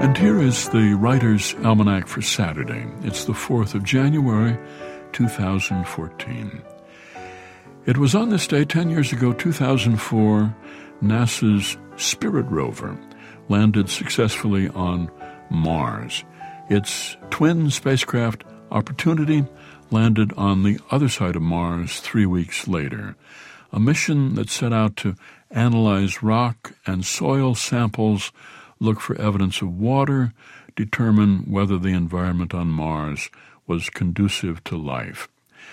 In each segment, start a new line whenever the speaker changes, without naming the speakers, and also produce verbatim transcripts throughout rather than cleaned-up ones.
And here is the Writer's Almanac for Saturday. It's the fourth of January, two thousand fourteen. It was on this day, ten years ago, two thousand four, NASA's Spirit rover landed successfully on Mars. Its twin spacecraft, Opportunity, landed on the other side of Mars three weeks later. A mission that set out to analyze rock and soil samples, look for evidence of water, determine whether the environment on Mars was conducive to life.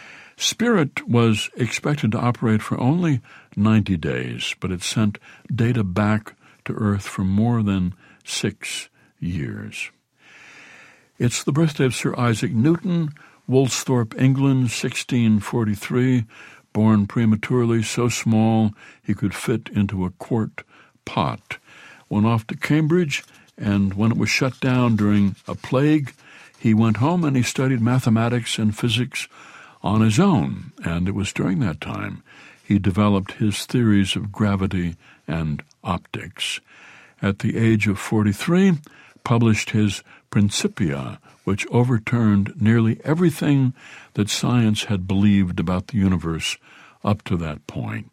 Spirit was expected to operate for only ninety days, but it sent data back to Earth for more than six years. It's the birthday of Sir Isaac Newton, Woolsthorpe, England, sixteen forty-three, born prematurely, so small he could fit into a quart pot. Went off to Cambridge, and when it was shut down during a plague, he went home and he studied mathematics and physics on his own. And it was during that time he developed his theories of gravity and optics. At the age of forty-three, published his Principia, which overturned nearly everything that science had believed about the universe up to that point.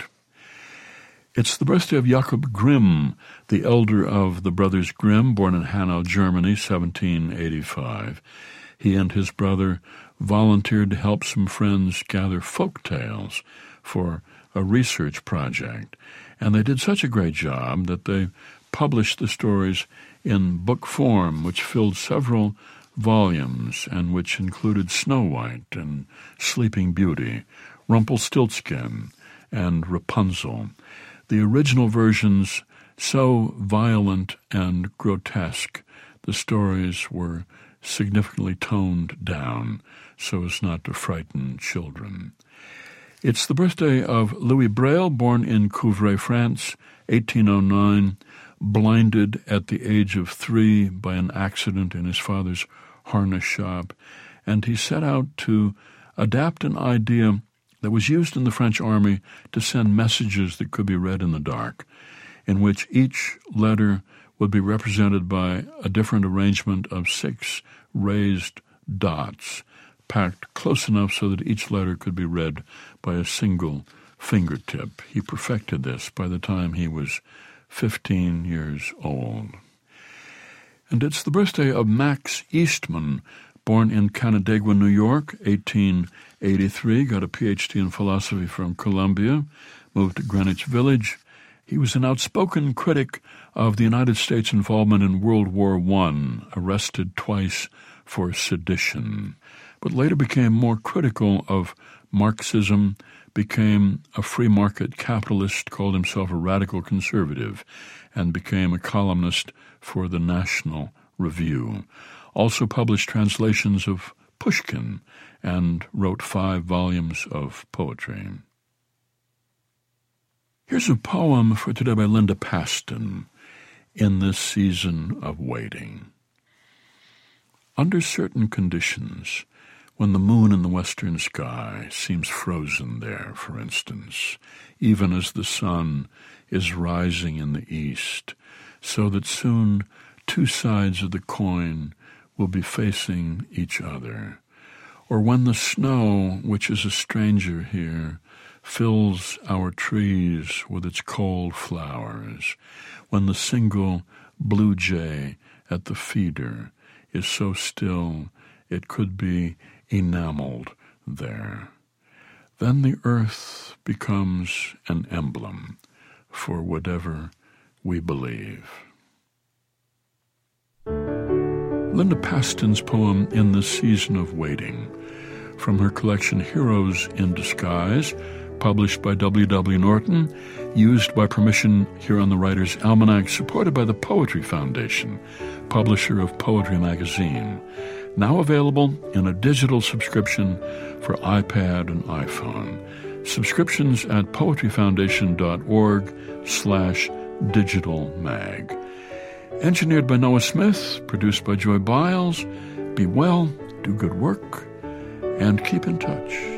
It's the birthday of Jakob Grimm, the elder of the brothers Grimm, born in Hanau, Germany, seventeen eighty-five. He and his brother volunteered to help some friends gather folk tales for a research project, and they did such a great job that they published the stories in book form, which filled several volumes and which included Snow White and Sleeping Beauty, Rumpelstiltskin, and Rapunzel. The original versions, so violent and grotesque, the stories were significantly toned down so as not to frighten children. It's the birthday of Louis Braille, born in Couvray, France, eighteen oh nine, blinded at the age of three by an accident in his father's harness shop, and he set out to adapt an idea that was used in the French army to send messages that could be read in the dark, in which each letter would be represented by a different arrangement of six raised dots, packed close enough so that each letter could be read by a single fingertip. He perfected this by the time he was fifteen years old. And it's the birthday of Max Eastman, born in Canandaigua, New York, eighteen eighty-three, got a P H D in philosophy from Columbia, moved to Greenwich Village. He was an outspoken critic of the United States' involvement in World War One, arrested twice for sedition, but later became more critical of Marxism, became a free market capitalist, called himself a radical conservative, and became a columnist for the National Review. Also published translations of Pushkin and wrote five volumes of poetry. Here's a poem for today by Linda Paston, In This Season of Waiting. Under certain conditions, when the moon in the western sky seems frozen there, for instance, even as the sun is rising in the east, so that soon two sides of the coin will be facing each other, or when the snow, which is a stranger here, fills our trees with its cold flowers, when the single blue jay at the feeder is so still it could be enameled there, then the earth becomes an emblem for whatever we believe. Linda Paston's poem, In the Season of Waiting, from her collection Heroes in Disguise, published by W W Norton, used by permission here on the Writer's Almanac, supported by the Poetry Foundation, publisher of Poetry Magazine, now available in a digital subscription for iPad and iPhone. Subscriptions at poetryfoundation.org slash digital mag. Engineered by Noah Smith, produced by Joy Biles. Be well, do good work, and keep in touch.